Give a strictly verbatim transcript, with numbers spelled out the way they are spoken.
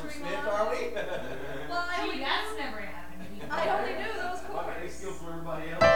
Smith, Fremont. are we? Well, I Gee, only that's knew, never happened before. I only knew those Well, I got any chords. skills from everybody else.